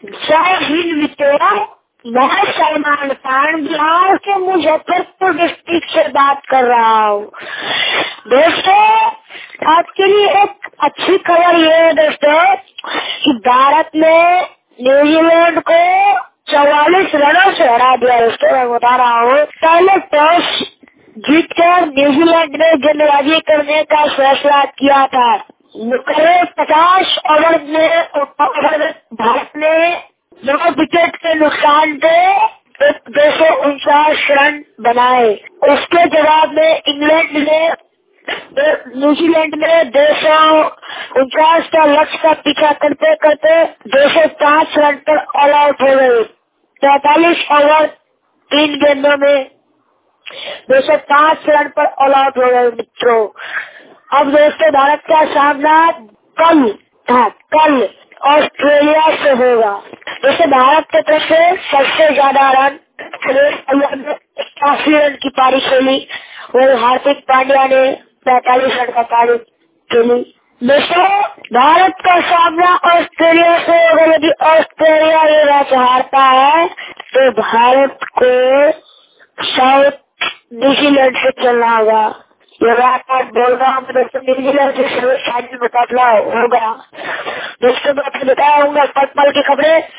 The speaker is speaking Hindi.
जय हिंद मित्रों, मैं सलमान खान बिहार के मुजफ्फरपुर डिस्ट्रिक्ट से बात कर रहा हूँ। दोस्तों, आपके लिए एक अच्छी खबर ये है दोस्तों कि भारत ने न्यूजीलैंड को 44 रनों से हरा दिया। दोस्तों मैं बता रहा हूँ, पहले टॉस जीतकर न्यूजीलैंड ने गेंदबाजी करने का फैसला किया था। करीब 50 ओवर में भारत ने 9 विकेट के नुकसान पे 249 रन बनाए। उसके जवाब में इंग्लैंड ने न्यूजीलैंड ने 249 का लक्ष्य का पीछा करते करते 205 रन पर ऑल आउट हो गए। 45 ओवर 3 गेंदों में 205 रन पर ऑल आउट हो गए मित्रों। अब दोस्तों भारत का सामना कल ऑस्ट्रेलिया से होगा। जैसे भारत की तरफ से सबसे ज्यादा रन 81 रन की पारी खेली, वही हार्दिक पांड्या ने 45 रन का पारी खेली। दोस्तों भारत का सामना ऑस्ट्रेलिया से होगा। यदि ऑस्ट्रेलिया ये मैच हारता है तो भारत को साउथ न्यूजीलैंड से चलना होगा। ये बात बोल रहा हूँ दोस्तों, न्यूजीलैंड से फाइनल मुकाबला होगा। दोस्तों मैं आपको बताया हूँ पल पल की खबरें।